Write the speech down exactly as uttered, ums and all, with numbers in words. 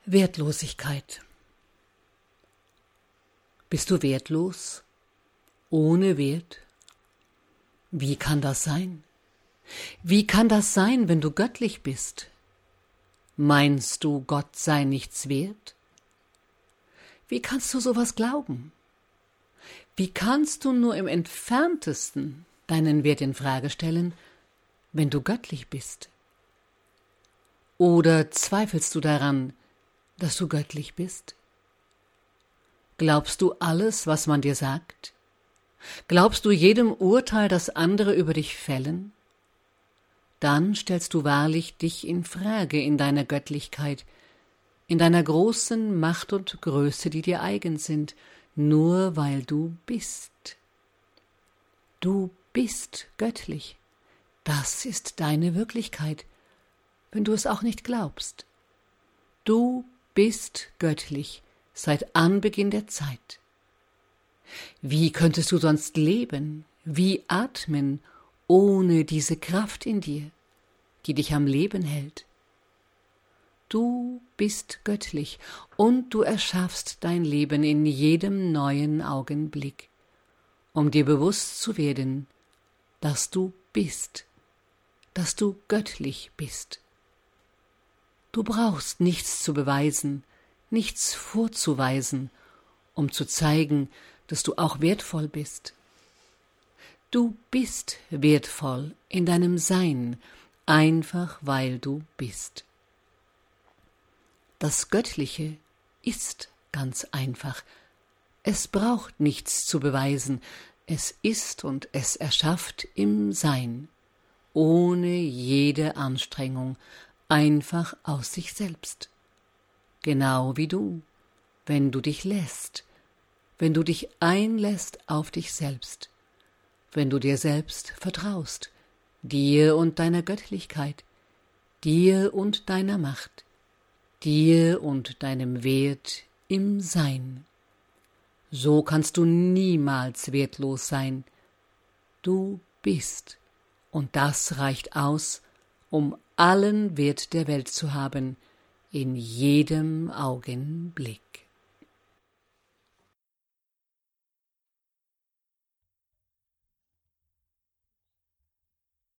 Wertlosigkeit. Bist du wertlos? Ohne Wert? Wie kann das sein? Wie kann das sein, wenn du göttlich bist? Meinst du, Gott sei nichts wert? Wie kannst du sowas glauben? Wie kannst du nur im Entferntesten deinen Wert in Frage stellen, wenn du göttlich bist? Oder zweifelst du daran, dass du göttlich bist? Glaubst du alles, was man dir sagt? Glaubst du jedem Urteil, das andere über dich fällen? Dann stellst du wahrlich dich in Frage in deiner Göttlichkeit, in deiner großen Macht und Größe, die dir eigen sind, nur weil du bist. Du bist göttlich. Das ist deine Wirklichkeit, wenn du es auch nicht glaubst. Du bist göttlich seit Anbeginn der Zeit. Wie könntest du sonst leben, wie atmen, ohne diese Kraft in dir, die dich am Leben hält? Du bist göttlich und du erschaffst dein Leben in jedem neuen Augenblick, um dir bewusst zu werden, dass du bist, dass du göttlich bist. Du brauchst nichts zu beweisen, nichts vorzuweisen, um zu zeigen, dass du auch wertvoll bist. Du bist wertvoll in deinem Sein, einfach weil du bist. Das Göttliche ist ganz einfach. Es braucht nichts zu beweisen, es ist und es erschafft im Sein, ohne jede Anstrengung, einfach aus sich selbst. Genau wie du, wenn du dich lässt, wenn du dich einlässt auf dich selbst, wenn du dir selbst vertraust, dir und deiner Göttlichkeit, dir und deiner Macht, dir und deinem Wert im Sein. So kannst du niemals wertlos sein. Du bist, und das reicht aus, um allen Wert der Welt zu haben, in jedem Augenblick.